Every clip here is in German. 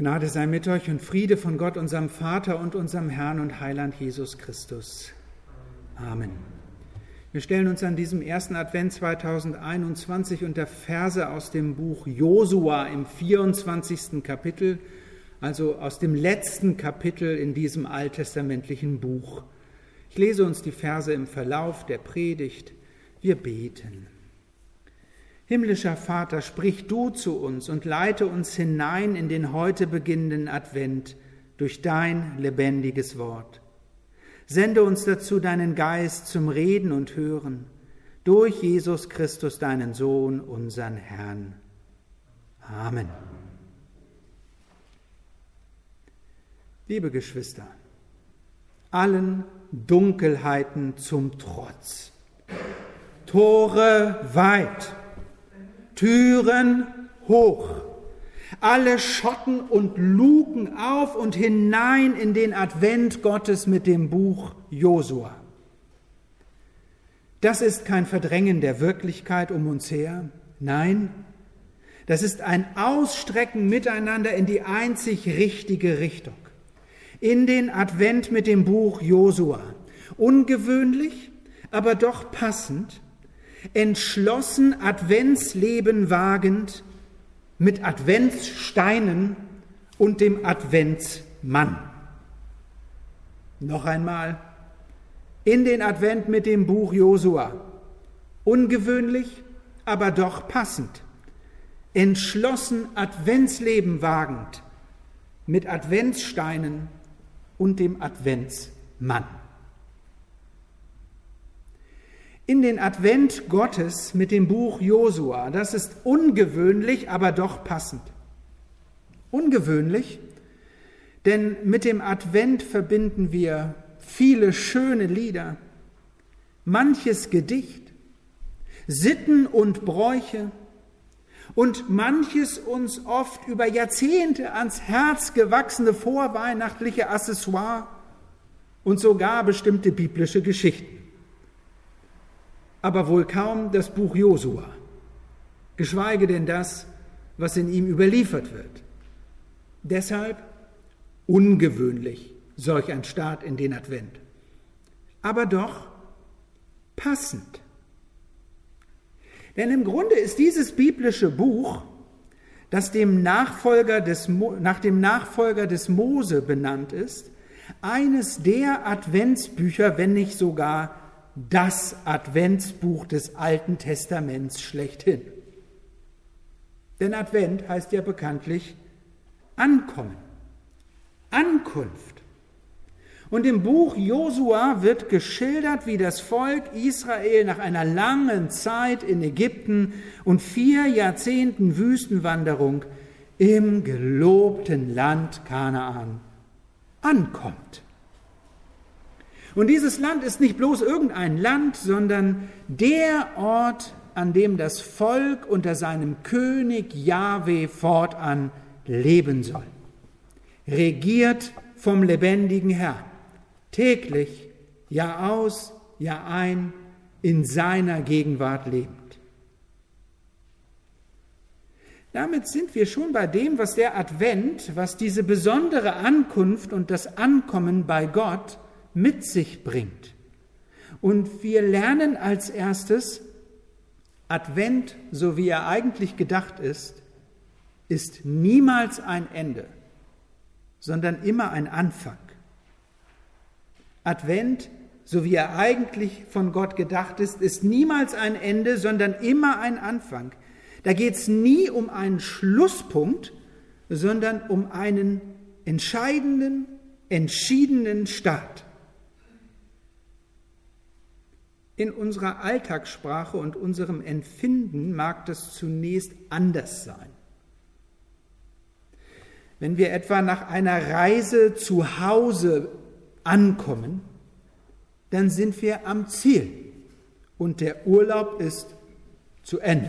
Gnade sei mit euch und Friede von Gott, unserem Vater und unserem Herrn und Heiland Jesus Christus. Amen. Wir stellen uns an diesem ersten Advent 2021 unter Verse aus dem Buch Josua im 24. Kapitel, also aus dem letzten Kapitel in diesem alttestamentlichen Buch. Ich lese uns die Verse im Verlauf der Predigt. Wir beten. Himmlischer Vater, sprich du zu uns und leite uns hinein in den heute beginnenden Advent durch dein lebendiges Wort. Sende uns dazu deinen Geist zum Reden und Hören, durch Jesus Christus, deinen Sohn, unseren Herrn. Amen. Liebe Geschwister, allen Dunkelheiten zum Trotz, Tore weit, Türen hoch, alle Schotten und Luken auf und hinein in den Advent Gottes mit dem Buch Josua. Das ist kein Verdrängen der Wirklichkeit um uns her, nein, das ist ein Ausstrecken miteinander in die einzig richtige Richtung. In den Advent mit dem Buch Josua. Ungewöhnlich, aber doch passend, entschlossen Adventsleben wagend, mit Adventssteinen und dem Adventsmann. Noch einmal, in den Advent mit dem Buch Josua. Ungewöhnlich, aber doch passend. Entschlossen Adventsleben wagend, mit Adventssteinen und dem Adventsmann. In den Advent Gottes mit dem Buch Josua, das ist ungewöhnlich, aber doch passend. Ungewöhnlich, denn mit dem Advent verbinden wir viele schöne Lieder, manches Gedicht, Sitten und Bräuche und manches uns oft über Jahrzehnte ans Herz gewachsene vorweihnachtliche Accessoire und sogar bestimmte biblische Geschichten. Aber wohl kaum das Buch Josua, geschweige denn das, was in ihm überliefert wird. Deshalb ungewöhnlich solch ein Start in den Advent, aber doch passend. Denn im Grunde ist dieses biblische Buch, das nach dem Nachfolger des Mose benannt ist, eines der Adventsbücher, wenn nicht sogar das Adventsbuch des Alten Testaments schlechthin. Denn Advent heißt ja bekanntlich Ankommen, Ankunft. Und im Buch Josua wird geschildert, wie das Volk Israel nach einer langen Zeit in Ägypten und 4 Jahrzehnten Wüstenwanderung im gelobten Land Kanaan ankommt. Und dieses Land ist nicht bloß irgendein Land, sondern der Ort, an dem das Volk unter seinem König Jahwe fortan leben soll. Regiert vom lebendigen Herrn, täglich, Jahr aus, Jahr ein, in seiner Gegenwart lebend. Damit sind wir schon bei dem, was der Advent, was diese besondere Ankunft und das Ankommen bei Gott mit sich bringt. Und wir lernen als erstes, Advent, so wie er eigentlich gedacht ist niemals ein Ende, sondern immer ein Anfang. Advent, so wie er eigentlich von Gott gedacht ist niemals ein Ende, sondern immer ein Anfang. Da geht es nie um einen Schlusspunkt, sondern um einen entscheidenden, entschiedenen Start. In unserer Alltagssprache und unserem Empfinden mag das zunächst anders sein. Wenn wir etwa nach einer Reise zu Hause ankommen, dann sind wir am Ziel und der Urlaub ist zu Ende.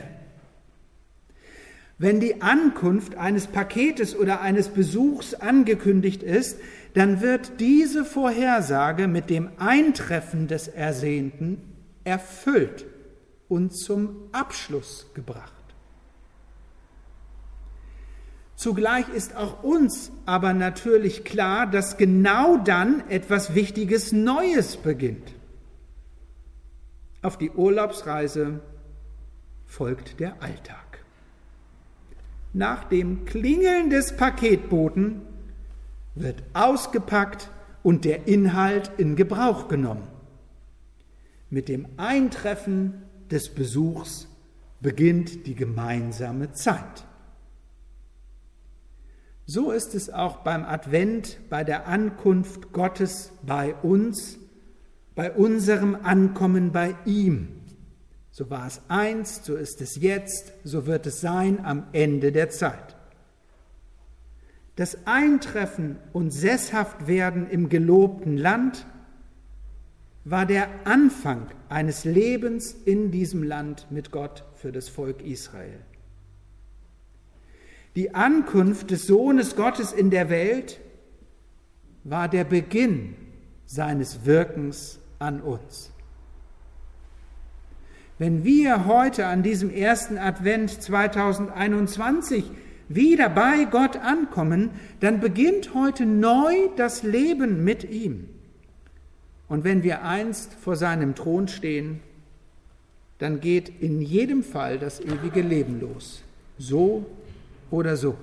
Wenn die Ankunft eines Paketes oder eines Besuchs angekündigt ist, dann wird diese Vorhersage mit dem Eintreffen des Ersehnten erfüllt und zum Abschluss gebracht. Zugleich ist auch uns aber natürlich klar, dass genau dann etwas Wichtiges Neues beginnt. Auf die Urlaubsreise folgt der Alltag. Nach dem Klingeln des Paketboten wird ausgepackt und der Inhalt in Gebrauch genommen. Mit dem Eintreffen des Besuchs beginnt die gemeinsame Zeit. So ist es auch beim Advent, bei der Ankunft Gottes bei uns, bei unserem Ankommen bei ihm. So war es einst, so ist es jetzt, so wird es sein am Ende der Zeit. Das Eintreffen und Sesshaftwerden im gelobten Land war der Anfang eines Lebens in diesem Land mit Gott für das Volk Israel. Die Ankunft des Sohnes Gottes in der Welt war der Beginn seines Wirkens an uns. Wenn wir heute an diesem ersten Advent 2021 wieder bei Gott ankommen, dann beginnt heute neu das Leben mit ihm. Und wenn wir einst vor seinem Thron stehen, dann geht in jedem Fall das ewige Leben los. So oder so.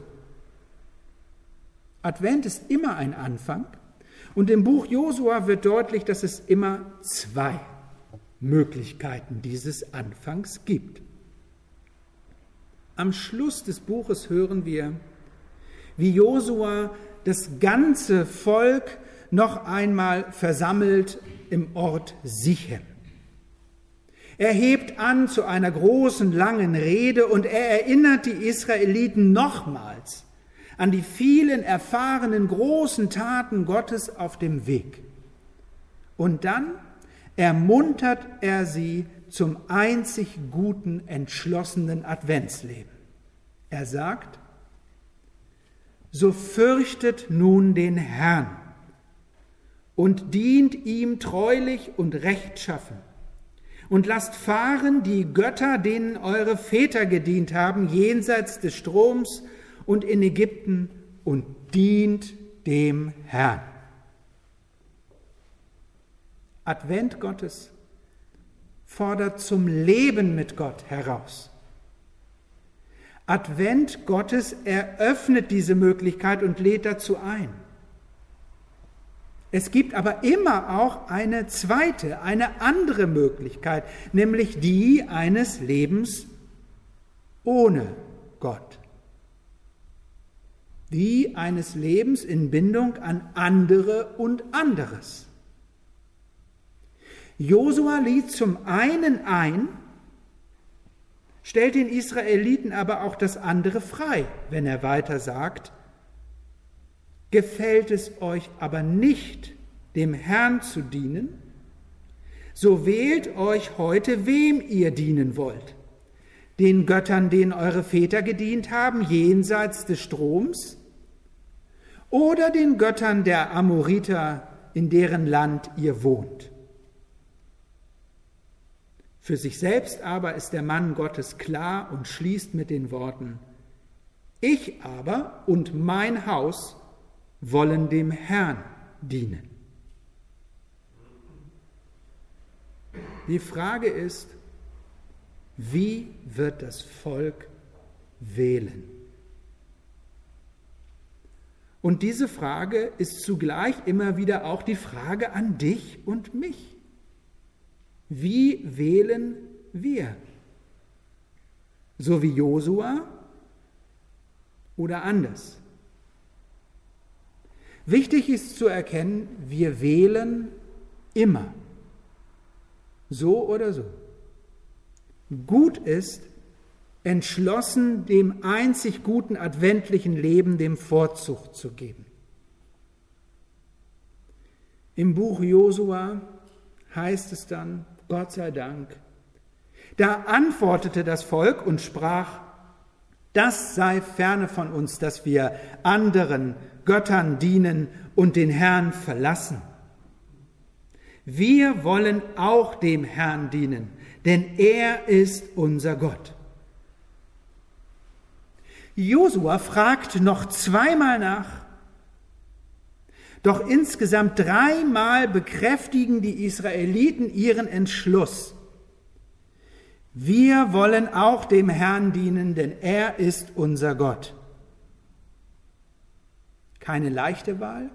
Advent ist immer ein Anfang und im Buch Josua wird deutlich, dass es immer zwei Möglichkeiten dieses Anfangs gibt. Am Schluss des Buches hören wir, wie Josua das ganze Volk noch einmal versammelt im Ort Sichem. Er hebt an zu einer großen, langen Rede und er erinnert die Israeliten nochmals an die vielen erfahrenen großen Taten Gottes auf dem Weg. Und dann ermuntert er sie zum einzig guten, entschlossenen Adventsleben. Er sagt, so fürchtet nun den Herrn und dient ihm treulich und rechtschaffen und lasst fahren die Götter, denen eure Väter gedient haben, jenseits des Stroms und in Ägypten und dient dem Herrn. Advent Gottes fordert zum Leben mit Gott heraus. Advent Gottes eröffnet diese Möglichkeit und lädt dazu ein. Es gibt aber immer auch eine zweite, eine andere Möglichkeit, nämlich die eines Lebens ohne Gott. Die eines Lebens in Bindung an andere und anderes. Josua ließ zum einen ein, stellt den Israeliten aber auch das andere frei, wenn er weiter sagt, gefällt es euch aber nicht, dem Herrn zu dienen, so wählt euch heute, wem ihr dienen wollt. Den Göttern, denen eure Väter gedient haben, jenseits des Stroms, oder den Göttern der Amoriter, in deren Land ihr wohnt. Für sich selbst aber ist der Mann Gottes klar und schließt mit den Worten, ich aber und mein Haus wollen dem Herrn dienen. Die Frage ist, wie wird das Volk wählen? Und diese Frage ist zugleich immer wieder auch die Frage an dich und mich. Wie wählen wir? So wie Josua oder anders? Wichtig ist zu erkennen, wir wählen immer. So oder so. Gut ist, entschlossen dem einzig guten adventlichen Leben dem Vorzug zu geben. Im Buch Josua heißt es dann, Gott sei Dank, da antwortete das Volk und sprach, das sei ferne von uns, dass wir anderen Göttern dienen und den Herrn verlassen. Wir wollen auch dem Herrn dienen, denn er ist unser Gott. Josua fragt noch zweimal nach. Doch insgesamt 3-mal bekräftigen die Israeliten ihren Entschluss. Wir wollen auch dem Herrn dienen, denn er ist unser Gott. Keine leichte Wahl,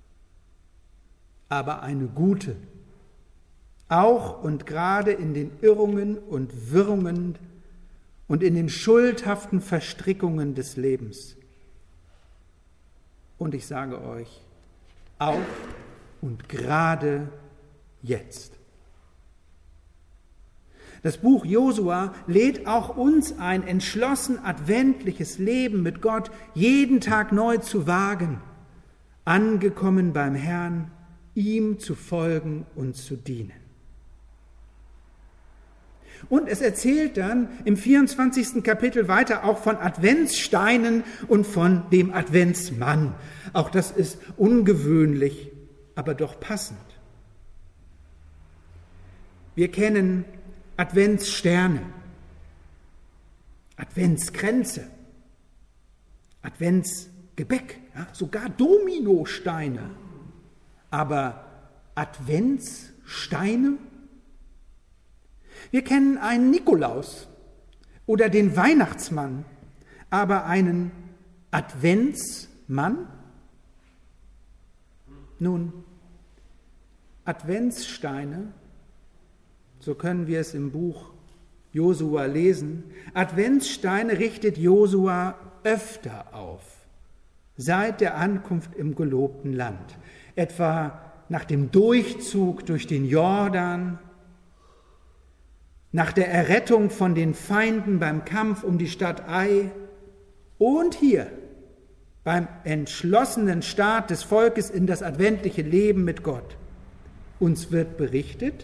aber eine gute. Auch und gerade in den Irrungen und Wirrungen und in den schuldhaften Verstrickungen des Lebens. Und ich sage euch, auch und gerade jetzt. Das Buch Josua lädt auch uns ein, entschlossen adventliches Leben mit Gott jeden Tag neu zu wagen, angekommen beim Herrn, ihm zu folgen und zu dienen. Und es erzählt dann im 24. Kapitel weiter auch von Adventssteinen und von dem Adventsmann. Auch das ist ungewöhnlich, aber doch passend. Wir kennen Adventssterne, Adventskränze, Adventsgebäck, ja, sogar Dominosteine. Aber Adventssteine? Wir kennen einen Nikolaus oder den Weihnachtsmann, aber einen Adventsmann? Nun, Adventssteine, so können wir es im Buch Josua lesen, Adventssteine richtet Josua öfter auf, seit der Ankunft im gelobten Land, etwa nach dem Durchzug durch den Jordan, nach der Errettung von den Feinden beim Kampf um die Stadt Ai und hier beim entschlossenen Start des Volkes in das adventliche Leben mit Gott. Uns wird berichtet,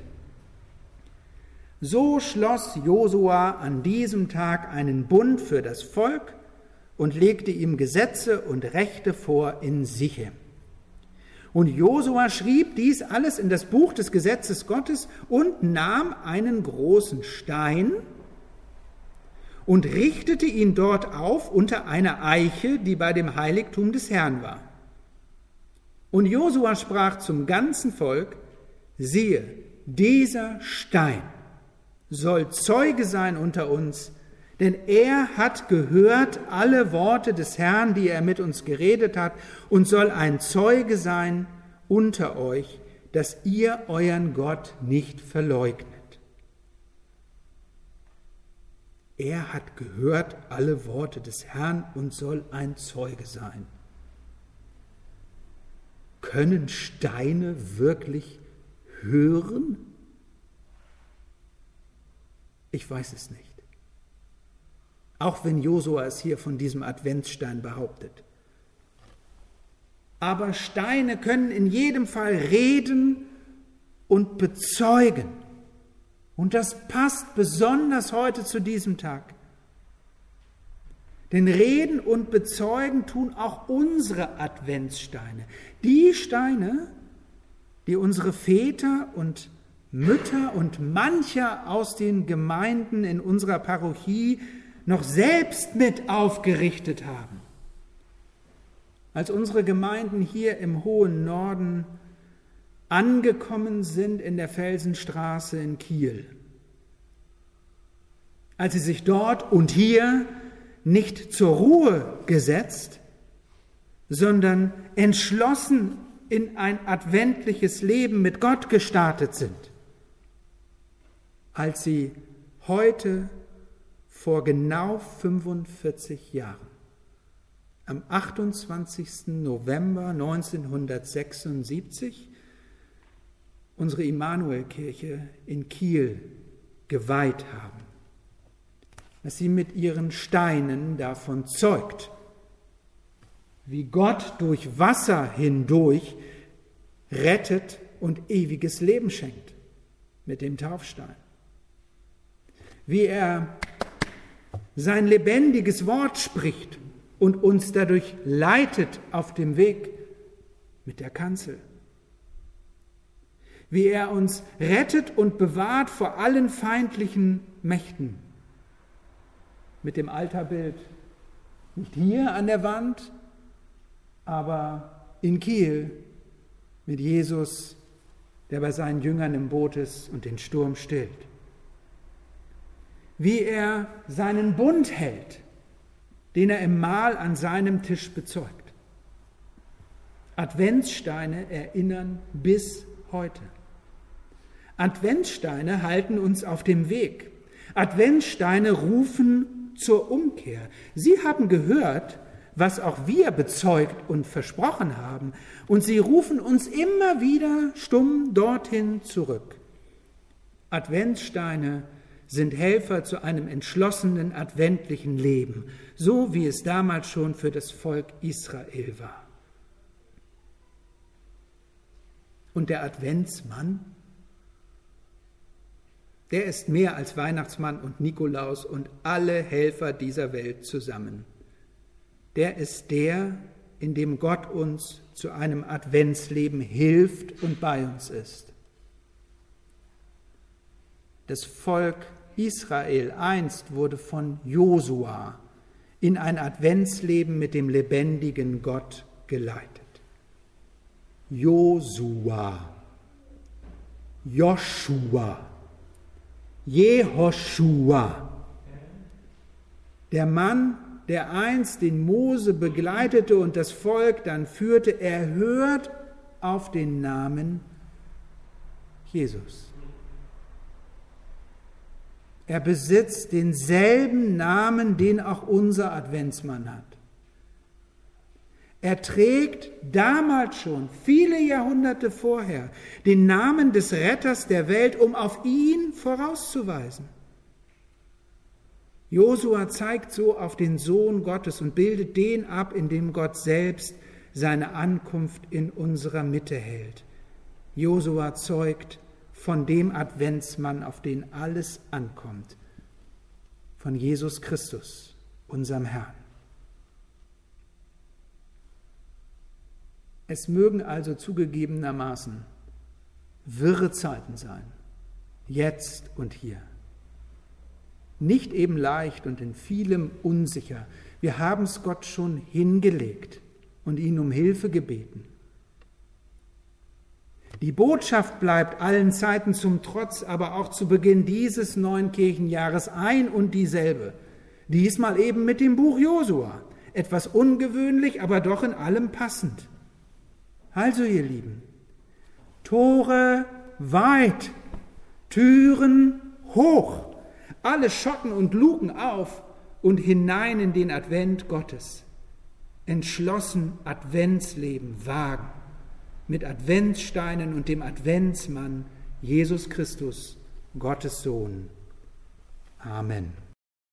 so schloss Josua an diesem Tag einen Bund für das Volk und legte ihm Gesetze und Rechte vor in Sichem. Und Josua schrieb dies alles in das Buch des Gesetzes Gottes und nahm einen großen Stein und richtete ihn dort auf unter einer Eiche, die bei dem Heiligtum des Herrn war. Und Josua sprach zum ganzen Volk, siehe, dieser Stein soll Zeuge sein unter uns, denn er hat gehört alle Worte des Herrn, die er mit uns geredet hat, und soll ein Zeuge sein unter euch, dass ihr euren Gott nicht verleugnet. Er hat gehört alle Worte des Herrn und soll ein Zeuge sein. Können Steine wirklich hören? Ich weiß es nicht. Auch wenn Josua es hier von diesem Adventsstein behauptet. Aber Steine können in jedem Fall reden und bezeugen. Und das passt besonders heute zu diesem Tag. Denn reden und bezeugen tun auch unsere Adventssteine. Die Steine, die unsere Väter und Mütter und mancher aus den Gemeinden in unserer Parochie noch selbst mit aufgerichtet haben. Als unsere Gemeinden hier im hohen Norden angekommen sind in der Felsenstraße in Kiel, als sie sich dort und hier nicht zur Ruhe gesetzt, sondern entschlossen in ein adventliches Leben mit Gott gestartet sind, als sie heute vor genau 45 Jahren, am 28. November 1976, unsere Immanuelkirche in Kiel geweiht haben, dass sie mit ihren Steinen davon zeugt, wie Gott durch Wasser hindurch rettet und ewiges Leben schenkt mit dem Taufstein. Wie er sein lebendiges Wort spricht und uns dadurch leitet auf dem Weg mit der Kanzel. Wie er uns rettet und bewahrt vor allen feindlichen Mächten mit dem Altarbild Nicht hier an der Wand, aber in Kiel mit Jesus, der bei seinen Jüngern im Boot ist und den Sturm stillt. Wie er seinen Bund hält, den er im Mahl an seinem Tisch bezeugt. Adventssteine erinnern bis heute. Adventssteine halten uns auf dem Weg. Adventssteine rufen zur Umkehr. Sie haben gehört, was auch wir bezeugt und versprochen haben, und sie rufen uns immer wieder stumm dorthin zurück. Adventssteine sind Helfer zu einem entschlossenen adventlichen Leben, so wie es damals schon für das Volk Israel war. Und der Adventsmann, der ist mehr als Weihnachtsmann und Nikolaus und alle Helfer dieser Welt zusammen. Der ist der, in dem Gott uns zu einem Adventsleben hilft und bei uns ist. Das Volk Israel einst wurde von Josua in ein Adventsleben mit dem lebendigen Gott geleitet. Josua, Joshua, Jehoschua, der Mann, der einst den Mose begleitete und das Volk dann führte, er hört auf den Namen Jesus. Er besitzt denselben Namen, den auch unser Adventsmann hat. Er trägt damals schon, viele Jahrhunderte vorher, den Namen des Retters der Welt, um auf ihn vorauszuweisen. Josua zeigt so auf den Sohn Gottes und bildet den ab, in dem Gott selbst seine Ankunft in unserer Mitte hält. Josua zeugt von dem Adventsmann, auf den alles ankommt, von Jesus Christus, unserem Herrn. Es mögen also zugegebenermaßen wirre Zeiten sein, jetzt und hier. Nicht eben leicht und in vielem unsicher. Wir haben es Gott schon hingelegt und ihn um Hilfe gebeten. Die Botschaft bleibt allen Zeiten zum Trotz, aber auch zu Beginn dieses neuen Kirchenjahres ein und dieselbe. Diesmal eben mit dem Buch Josua. Etwas ungewöhnlich, aber doch in allem passend. Also, ihr Lieben, Tore weit, Türen hoch, alle Schotten und Luken auf und hinein in den Advent Gottes. Entschlossen Adventsleben wagen, mit Adventssteinen und dem Adventsmann Jesus Christus, Gottes Sohn. Amen.